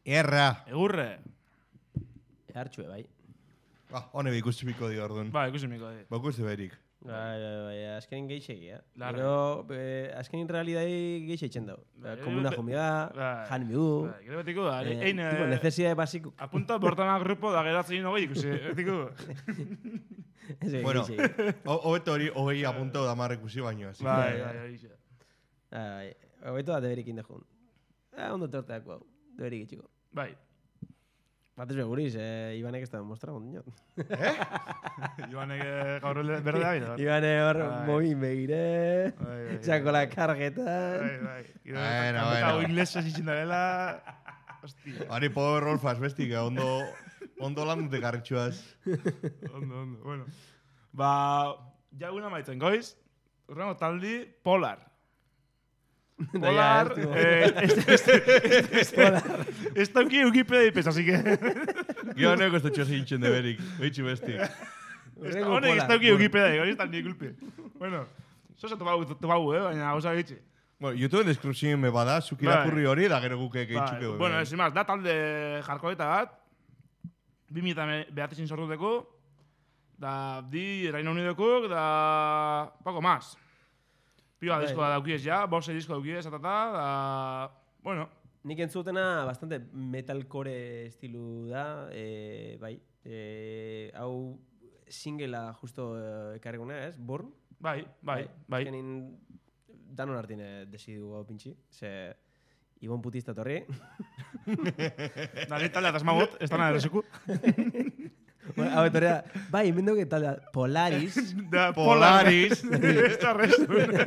Erra. Egurre. Ehartxue, bai. Ah, hone ikusi biko di orduan. Ba, ikusi miko, di. Ba, ikusi berik. Bai, bai, bai, azkenin geixegi, eh? Larre. Pero, eh, azkenin realidai geixe etxen dau. Bai, Komuna be- jomia, bai. jan miu. Ba, gero betiko da. eh, Ein, tipo, necesidade basiku. apunta bortana grupo da geratzen hogei ikusi. Betiko. Ese Bueno, geixegi. hobeto hori hogei apunto da marra ikusi baino. así Bai, que- bai, horixe. Bai, hobeto da deberik indejun. Ah, ondo torteako hau, deberik itxiko. Bai. Batez beguriz, eh, Ibanek ez da mostra ondino. Joanek eh, gaur berdea bera. Ibane hor, Bai. mobi begire, Bai, bai, txako la bai. kargetan. Bai, bai. Gero, Bueno, kantata bueno. inglesa zitzen dela. Hostia. Ari power Rolfas bestik, eh, ondo, ondo lan dute garritxuaz. Ondo, ondo. Bueno. Ba, ja eguna maitzen, goiz. Urrengo taldi, Polar. Polar, ya, eh, ez, ez, ez, ez dauki Wikipedia ipez, así que... Gio neko ez dutxo zintzen de berik. Beitxu bestik. Urrengo Honek ez Polar. dauki Wikipedia, hori ez taldi gulpe. Bueno, zozo topau, topau, eh, baina gauza gitxe. Bueno, YouTube deskripzioen me bada, zuk Bai. irakurri hori, da gero guke Bai, geitxuke. bueno, ez imaz, da talde jarkoeta bat, bi mila behatizin sortuteko, da di Reino Unidokuk, da poco más. Piba Bai. diskoa daukiez ja, bose disko daukiez, atata, da... Bueno, Nik entzutena bastante metalcore estilu da, eh, bai. Eh, hau singela justo eh, ekarreguna, ez? Born? bai, bai, bai. Azkenin danon hartine desidu hau pintxi. Ze Ibon putista torri. Da, ni taldea tasmagot, ez da nada eresuku. Bueno, hau etorrea, bai, hemen dugu taldea Polaris. Da, Polaris. Ez da restu.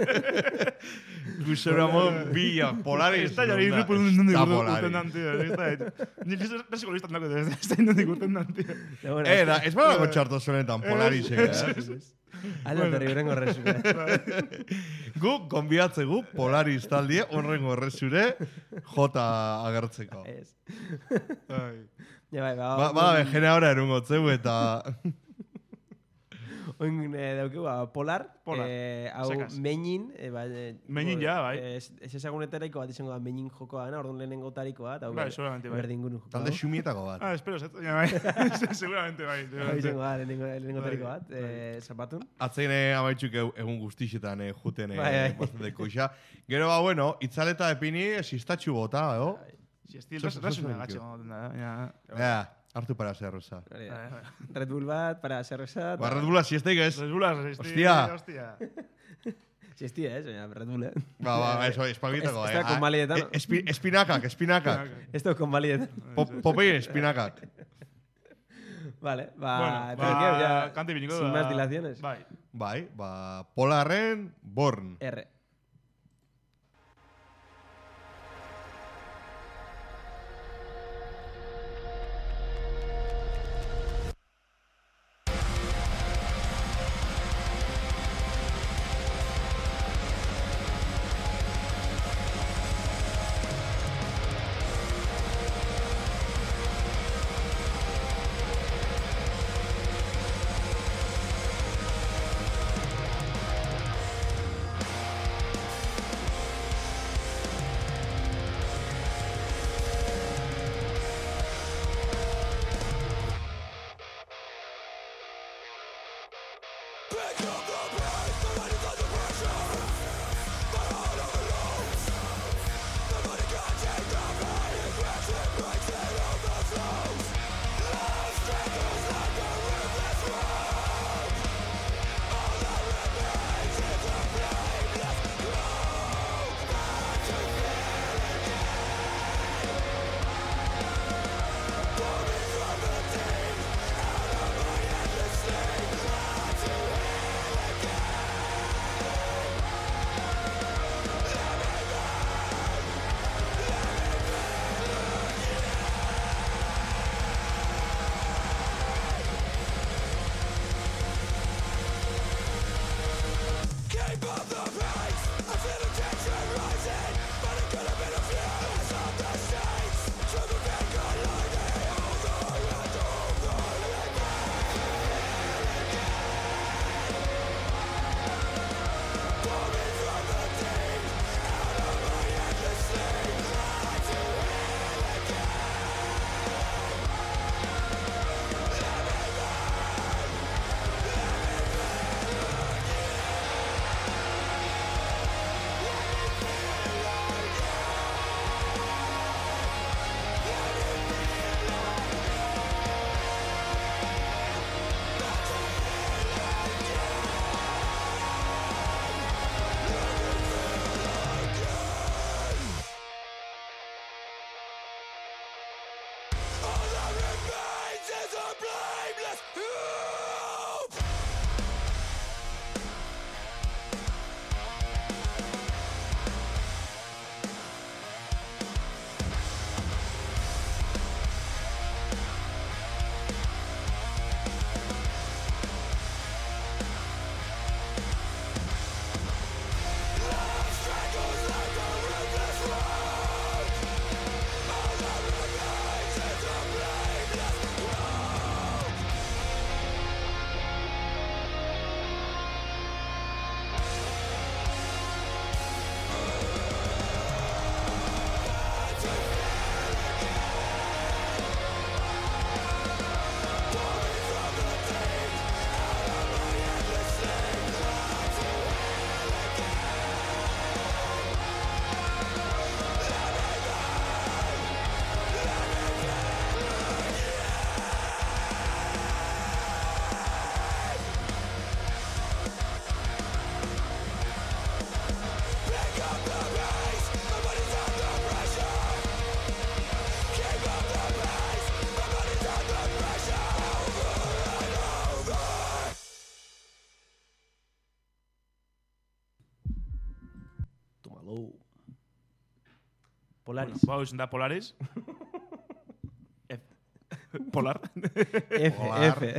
Guzeramon bila, Polaris. Ez da jari nonda, irripu ez nundik da urten Polaris. dan, tío. Ez da, ni lesiko listan dago, ez da nundik urten dan, tío. Ja, bueno, Eh, da, ez badako txarto zonetan Polaris, eh? Alde torri urrengo resura. Gu, konbiatze gu, Polaris taldie, horrengo errezure, jota agertzeko. Ez. Bai. Ja, bai, ba, Ba, ba, jene ahora erungotzeu eta... Oin eh, daukegu, ba, Polar, Polar, eh, hau sekaz. Meñin, eh, ba, eh, Meñin, ja, bai. eh, Ez ez ezagunetariko bat izango da Meñin jokoa, na, orduan lehenengo tariko bat, hau Bai, seguramente, bai. berdin gunu joko. Talde xumietako bat. Ah, espero, zet, ja, bai. Seguramente, bai. Hau seguramente. izango da lehenengo, lehenengo Bai, tariko bat, eh, zapatun. Atzeine amaitxuk e- egun guztixetan eh, juten eh, Bai, bai. bastante koixa. Gero ba, bueno, itzaleta epini sistatxu bota, eh? Si estil, Sos- sos resune un gatxe, tío. baina... Ja, hartu para ser rosa. Hori da. Bai, bai. Red Bull bat, para serrezat. Ba, Red Bulla siesteik ez? Red Bullas, estil, Hostia. hostia. Zestia, ez, baina Red Bull, eh? Ba, ba, eso, espagitako. Ez- ez da konbalietan, no? Espi, espinakak, espinakak. Ez da konbaliet. Po, Popein espinakak. Vale, ba, Bueno, pero ba, que ya, kante biniko sin da- más dilaciones. Bai. Bai, ba, Polarren, Born. R. Polaris. Ba, izan da Polaris. F. Polar. F, Polar. F.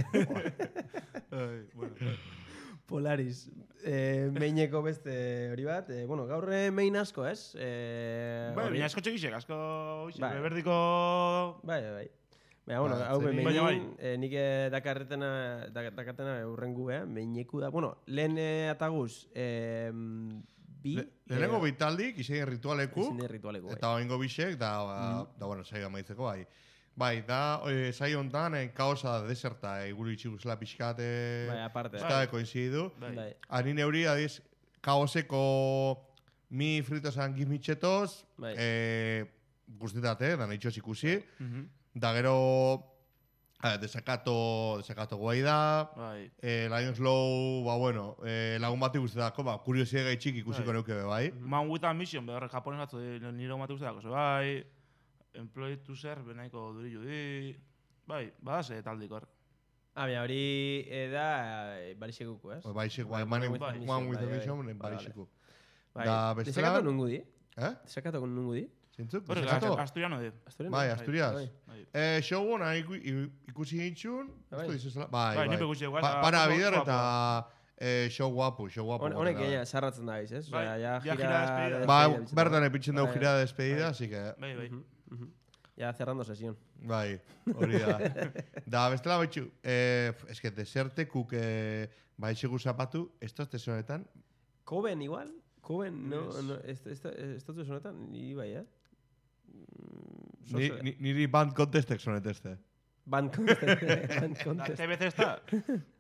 Ai, bueno. Polaris. Eh, meineko beste hori bat. Eh, bueno, gaur eh, mein asko, ez? Eh, Bai, hori- baina asko txekisek, asko... Oixe, Bai. beberdiko... Bai, bai, bai. Baina, bueno, Ba, hau zer- be Baina bai. meinin, eh, nik eh, dakarretena, dak- dakartena urrengu, eh? Meineku da. Bueno, lehen eh, ataguz, eh, bi... Le- Lehenengo bitaldik, izan ritualeku, Ezin de ritualeko, bai. eta baingo bisek, da, ba, da bueno, saio amaitzeko, bai. Bai, da, e, saio honetan, e, kaosa da deserta, e, guri itxiguzela pixkat, e, Bai, aparte. ez da, koinzidu. Bai. Bai. Ani neuri, adiz, kaoseko mi fritosan gizmitxetoz, Bai. e, guztitate, da nahitxoz ikusi, Mhm. da gero, a, desakato, desakato guai da, Bai. e, Lions Low, ba, bueno, e, lagun bati guztetako, ba, kuriosia gaitxik ikusiko Bai. neuke be, bai. Man with a mission, behar japones batzu nire omate guztiak oso bai. Employed to serve, nahiko duri judi. Bai, badase taldik hor. Ah, baina hori eh, da eh, barixekuko, ez? Bai, Baixik, bai, Bai, One One with with a One Mission, with a bai, bai. Mission, Vale, baixiko. Bai. Da, bestela- Desakatu nungu di? Eh? Desakatu nungu di? Zintzuk? Hor, Desakato? asturiano de. Asturiano? Bai, Asturias. Bai. Bai. Eh, show ona iku- i- ikusi gintxun, Bai. esto dizuzela, bai, Bai, bai. nipe ikusi igual, Pa- da, Para oso bider guapo. eta eh, show guapo, show guapo. Hon- gotena, Honek bai. gaina sarratzen da biz, ez? Bai, Osea, ja ja gira gira despedida. de Ba, despedida bizitzen bertan da. epintzen dugu Bai, gira de despedida, así que, Bai, bai. Mhm, mhm. Ja, cerrando sesión. bai, hori da. Da, bestela baitxu, eh, es que desertekuk eh, baitxegu zapatu, estos tesonetan, Koben igual? Koben, no, Ez. no, ez ez ez dut honetan, ni bai, eh? Mm, ni, zozo- ni, niri band contestek soneteste. Band contest. Band Da, contest. T B C ez da?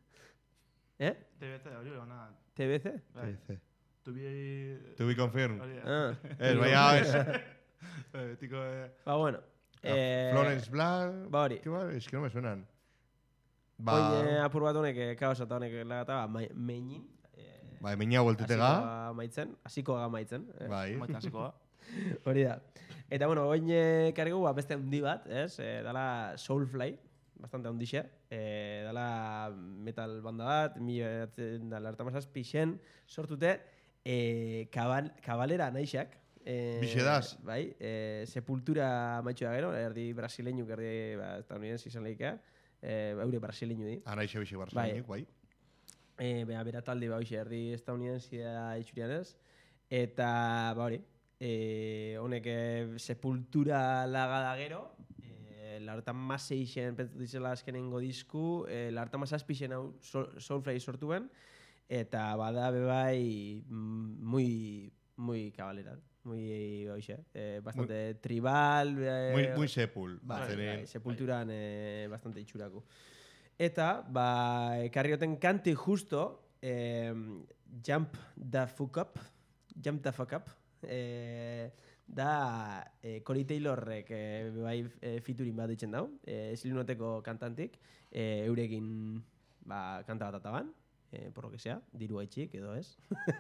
Eh? T B C hori ona. T B C? Bai. To be... To be confirmed. Hori da. Ah. Ez, baina, ez. Eh, Tiko, eh... Ba, bueno. Eh, Florence Black. ba hori. ¿Qué va? Es que no me suenan. Ba, Oin eh, apur bat honek, eh, kaosa eta honek lagata, ba, mai- meinin. Eh, bai, meina voltetega. hasikoa maitzen, hasikoa maitzen. Eh, Bai. Maitan zikoa. Hori da. Eta, bueno, oin eh, kargu, ba, beste handi bat, ez? Eh, dala Soulfly, bastante handixe. Eh, dala metal banda bat, mi da lartamazaz pixen sortute, eh, kabal, kabalera naixak. Eh, Bixedaz. Bai, eh, sepultura maitxu da gero, erdi brasileñu, erdi, ba, estadounidense izan lehika. Eh, eure brasileñu di. Anaixe bixe Bai. barzainik, bai. Eh, bera, bera talde ba, hoxe, erdi estadounidensia itxurian ez. Eta, ba hori, eh, honek eh, sepultura laga da gero, eh, lartan maseixen pentsatu dizela azkenengo disku, eh, lartan masazpixen hau Soul- Soulfly sortu ben, eta bada bebai mm, muy, muy cabalera, muy, hoxe, eh, bastante tribal, eh, Muy, muy sepul. Bai, bazenen. bai, sepulturan eh, bastante itxurako. Eta, ba, ekarrioten kanti justo, eh, Jump the Fuck Up, Jump the Fuck Up, eh, da eh, Corey Taylorrek eh, bai eh, featuring bat ditzen dau, eh, Slinoteko kantantik, eh, eurekin ba, kanta bat ataban, eh, por lo que sea, diru haitxik edo ez.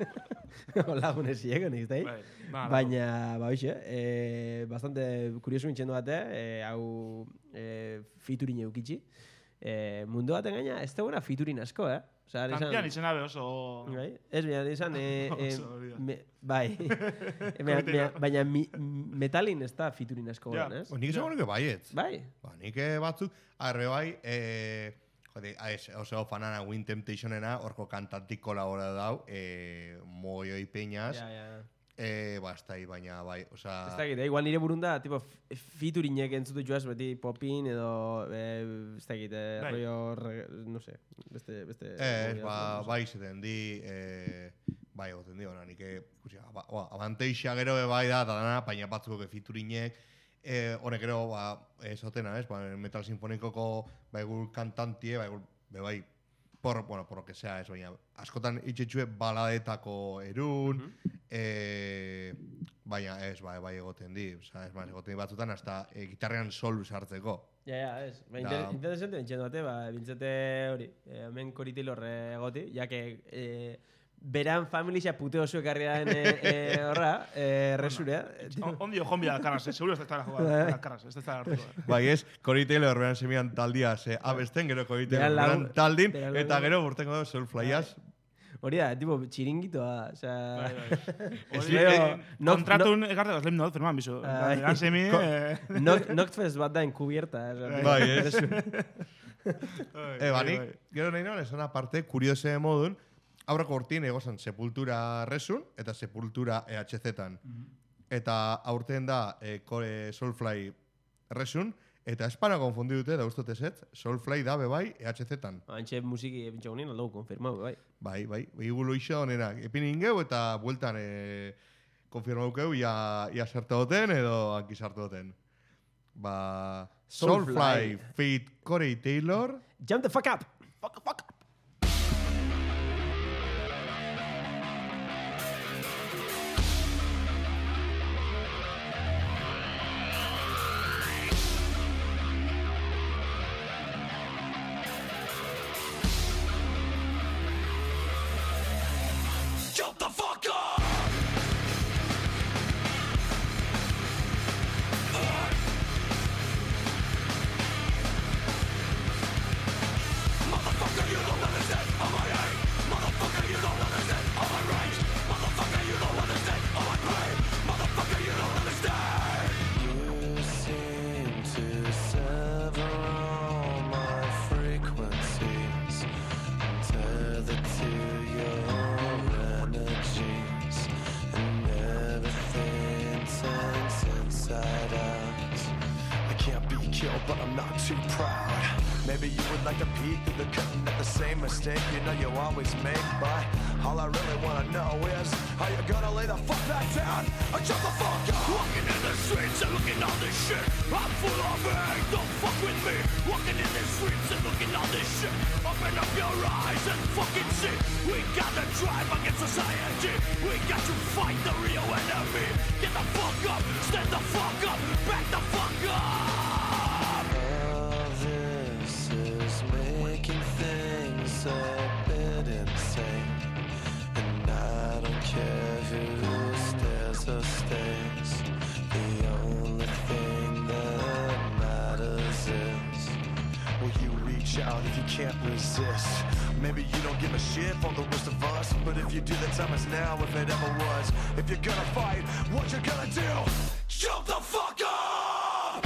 Lagunez ziek, nik dai. Bai, ba, Baina, ba, hoxe, eh, bastante kurioso mintzen bate, eh, hau eh, featuring eukitzi. Eh, mundu baten gaina, ez da buena featuring asko, eh? Osa, Kantian izena be oso... Bai, ez baina izan, eh, eh, Oso hori da. me, bai, Eh, baina, baina, baina mi, metalin ez da featuring asko, Ja. yeah. ez? Ba, nik esango nuke baiet. Bai, Ba, nik eh, batzuk, arre bai, eh, jode, ez, oso fanana Win Temptationena, horko kantantik kolabora dau, eh, moioi peñas, ja, ja. eh, ba, ez da, baina, bai, osa... Ez dakit, eh, igual nire burunda, tipo, f- featuringek entzutu joaz beti popin edo, eh, ez dakit, eh, Bai. rollo, reg- no sé, beste, beste... Ez, movida ba, asko, no sé. bai, zeten di, eh, bai, goten di, ona, nik, eh, ikusi, ba, ba, abanteixa gero be bai da, da dana, baina batzuk fiturinek, eh, honek gero, ba, esotena, ez, ba, metal sinfonikoko, bai, gul kantantie, bai, gul, be bai, por, bueno, por lo que sea, ez, baina, askotan itxetxue baladetako erun, eh, baina, ez, bai, bai, egoten di, oza, ez, bai, egoten di batzutan, hasta eh, gitarrean solu sartzeko. Ja, ja, ez. Ba, Da. inter interesante bintxen dute, ba, bintzete hori, eh, hemen Corey Taylor eh, egoti, ja que eh, beran familia puteo zu ekarri daen eh, eh, horra, eh, resurea. On- Ondio jombia alkarraz, eh? Seguro ez da estar jugando alkarraz, ez da estar hartuko. Bai, ez, Corey Taylor beran semian taldia, ze abesten, gero Corey Taylor Beran lagun- beran taldin, beran eta lagun- gero urtengo da Soulflyaz, Hori da, tipo, txiringitoa, osea... Bai, bai. Ez Hori, leo, eh, nok- kontratun ekarteko slim not, firman bizu. Ai. Gansemi, eh... Nok- Noctfest bat da enkubierta. osea, Bai, tipo, ez? Bai, Eh, ba, bai, nik, bai. gero nahi noan, esan aparte, kuriose modun, aurreko urtien egozan Sepultura Resun eta Sepultura E H Z-tan. Eta aurten da e, kore Soulfly Resun, eta espana konfundi dute, da ustot ezet, Soulfly da bebai E H Z-tan. Antxe musiki epintxa unien aldau konfirmau, bai. Bai, bai, behigulo iso onena, epin ingeu eta bueltan e, konfirmaukeu ia, ia sartu duten edo anki sartu duten. Ba, Soulfly. Soulfly feat Corey Taylor, Jump the fuck up! Fuck, fuck. Jump the fuck up! Motherfucker, you don't understand all my hate. Motherfucker, you don't understand all my rage. Motherfucker, you don't understand all my pain. Motherfucker, you don't understand. You seem to sever all my frequencies, tethered to your energies, and everything turns inside out. I can't be killed, but I'm not too proud. Maybe you would like to peek through the curtain at the same mistake you know you always make. But all I really wanna know is how you gonna lay the fuck back down or jump the fuck up. Walking in the streets and looking all this shit. I'm full of hate, don't fuck with me. Walking in the streets and looking all this shit. Open up your eyes and fucking see. We gotta drive against society. We got to fight the real enemy. Get the fuck up, stand the fuck up, back the fuck up. All this is making things a bit insane, and I don't care who stares or stays. The only thing that matters is, Will you reach out if you can't resist? Maybe you don't give a shit for the rest of us, but if you do, the time is now if it ever was. If you're gonna fight, what you gonna do? Jump the fuck up!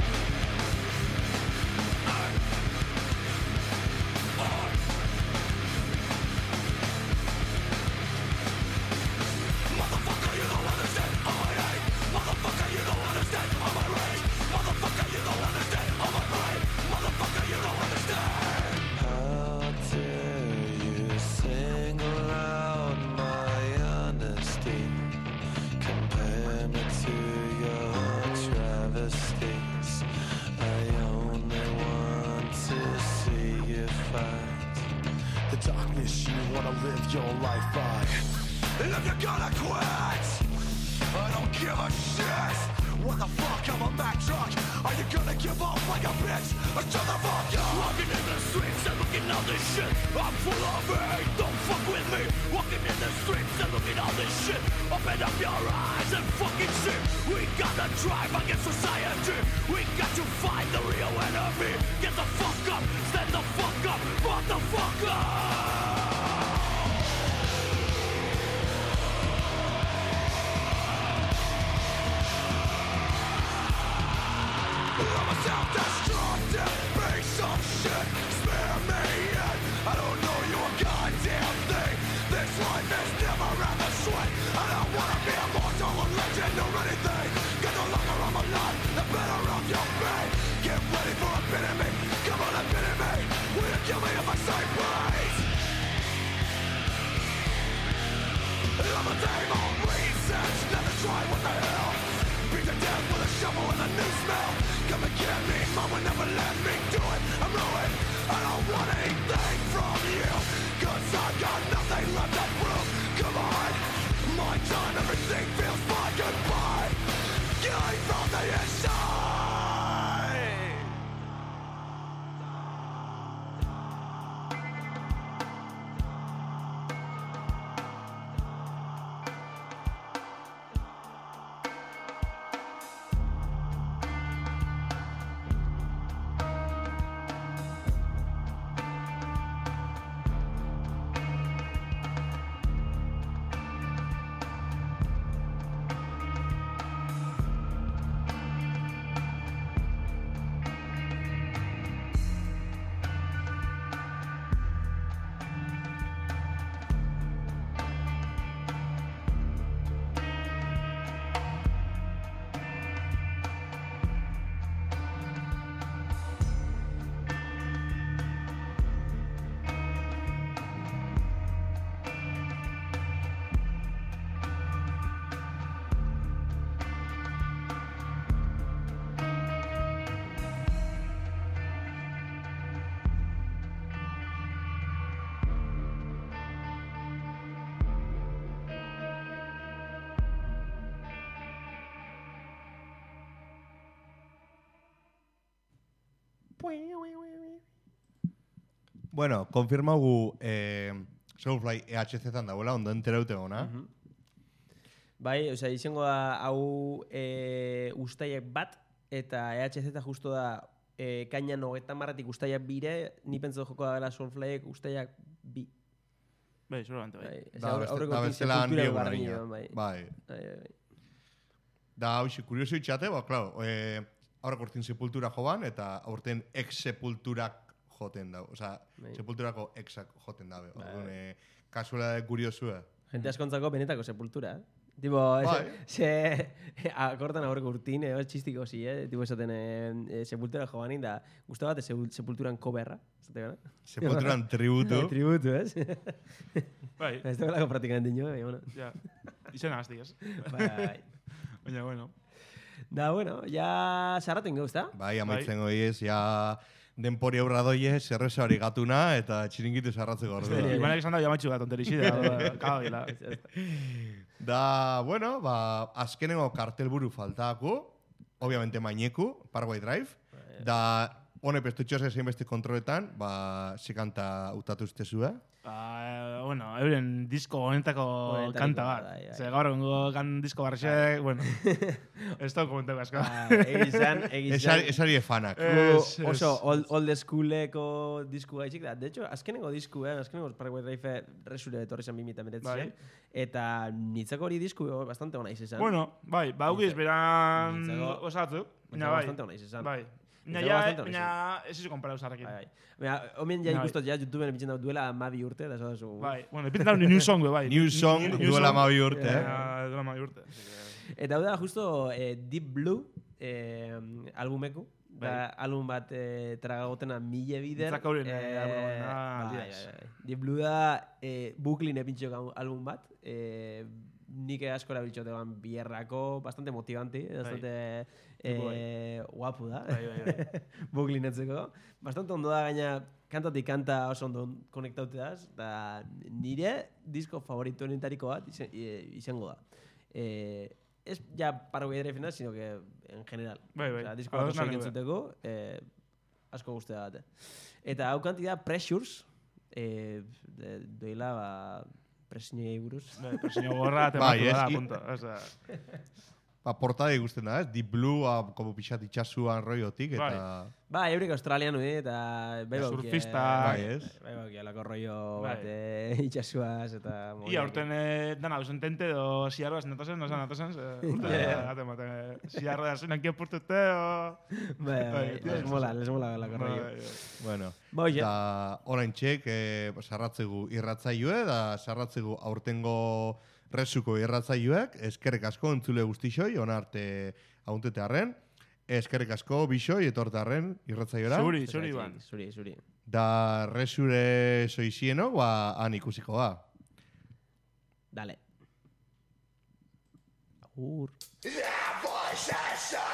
Motherfucker, you don't understand all my hate. Motherfucker, you don't understand all my rage. Motherfucker, you don't understand all my pain. Motherfucker, you don't understand. how dare you single out my honesty, compare me to your travesties. I only want to see you fight. The darkness you wanna live your life by. And if you're gonna quit, I don't give a shit. What the fuck, I'm a Mack truck. Are you gonna give up like a bitch? Or shut the fuck up? walking in the streets and looking all this shit. I'm full of hate, don't fuck with me. Walking in the streets and looking all this shit. Open up your eyes and fucking see. We gotta drive against society. We got to fight the real enemy. Get the fuck up, stand the fuck up, motherfucker. I'm a self-destructive piece of shit. Spare me in. I don't know your goddamn thing. This life is never ever sweet. I don't wanna be immortal or legend or anything. Get the longer I'm alive, the better off you'll be. Get ready for a bit of me. Come on, a bit of me. Will you kill me if I say please? I'm a game on reasons. Never try what the hell. Beat to death with a shovel and a new smell. Come and get me, mama, never let me do it. I'm ruined, I don't want anything from you. Cause I've got nothing left to prove. Come on, my time, everything feels fine. Goodbye, killing from the inside. Bueno, konfirmaugu eh, Soulfly E H Z-an dagoela, ondo enteraute gona. Bai, osea, izango da hau e, ustaiak bat, eta E H Z justo da e, kainan hogeita marretik ustaiak bire, ni pentsatu joko da dela Soulflyek ustaiak bi. Bai, seguramente, bai. Bai, Da, beste- aurreko da tin bestela sepultura handiago barri naina. joan, bai. Bai. Bai, bai, bai. Da, hauxe, kurioso itxate, ba, klaro, eh, aurreko urtin sepultura joan, eta aurten ex-sepulturak joten dau. Osea, Bai. sepulturako exak joten dabe. Bai. Orduan, eh, kasuela kuriosua. Jente askontzako benetako sepultura, eh? Tipo, Bai. se, akortan aurreko urtin, eh, txistiko zi, eh? Tipo, esaten eh, eh, sepultura joanin, da, guztu bat sepulturan coverra, esate gara? Sepulturan tributu. Tributu, ez? Bai, Ez da belako praktikamente nio, eh, bueno. ja. Izena hastik, ez? Bai. Baina, bueno. Da, bueno, ja sarraten gauz, da? Bai, amaitzen goiez, ja denpori aurra doie, zerreza hori gatuna, eta txiringitu sarratzeko ordua. Ibanek esan da, jamatxu bat, onterixi da, kago gila. Da, bueno, ba, azkenengo kartelburu faltako, obviamente maineku, Paraguay Drive, da, hone pestutxoz ezin beste kontroletan, ba, ze kanta utatu ustezue. Ba, bueno, euren disko honetako Honetariko, kanta bat. bai, bai. Ze gaur egungo kan disko barrexek, bueno, ez da komentako asko. Ba, egizan, egizan. Esari, esari fanak. Gu Ez, ez. oso old, old schooleko disku gaitxik da. De hecho, azkenengo disku, eh? azkenengo Paraguay Drive resure etorri zen bimita meretzen. Bai. Eta nitzako hori disku bastante ona izan. Bueno, bai, baukiz beran Nintzako- osatzuk. Baina bai, bastante ona izan. bai. Baina Nintzako ja, bastante ona baina ez izu konpara usarrekin. Bai, bai. Baina, omen ja Bai. ikustot ja YouTubeen bitzen dau duela amabi urte, da zodazu. Bai, bueno, epiten da new song, be, bai. New song duela amabi urte, eh? Ja, duela amabi urte. Eta hau da, justo eh, Deep Blue eh, albumeku. Da, Bai. album bat eh, tragagotena mille bider. Nitzak hauren, eh, albumena, bai, aldiaz. bai, bai. Deep Blue da eh, Brooklyn epintxok album bat. Eh, nik asko erabiltxotean bierrako, bastante motivante, bastante Tipo, eh, guapu da. Bai, bai, bai. Brooklyn etzeko. Bastante ondo da, gaina kantatik kanta oso ondo konektaute daz, eta nire disko favorito enetariko bat izan- eh, izango da. Eh, ez ja Paraguay Drive-ena, sino que en general. Bai, bai. Osea, disko bat Ados oso nago, entzuteko, eh, asko guztia bat. Eta hau kanti da Pressures, eh, de, doila, ba, presiñei buruz. Bai, pero señor gorra, te Bai, mato ez, da, i- punto. O sea, Ba, portada igusten da, ez? Deep Blue, a, como pixat itxasuan roiotik, eta... Ba, eurik australiano, eh, eta bai Ja, bauki, surfista. Bai, ez? Bai bauki, alako rollo Bai. bat, eh, itxasuaz, eta... ia urten eh, dana duzen tente do siarroaz netozen, no zan netozen, urte, gaten bate, siarroaz zenan kien purtute, o... Bai, bai, Bai, les mola, les mola alako Bai, rollo. bai. Bueno, Ba, oie. da orain txek, eh, sarratzegu irratzailue, da sarratzegu aurtengo resuko irratzailuek, eskerrik asko entzule guztixoi, ona arte hauntete arren, eskerrik asko bixoi etortarren irratzaiora. Zuri, zuri, Iban. Zuri, zuri. Da resure soizieno, ba, han ikusiko da. Dale. Agur. That voice has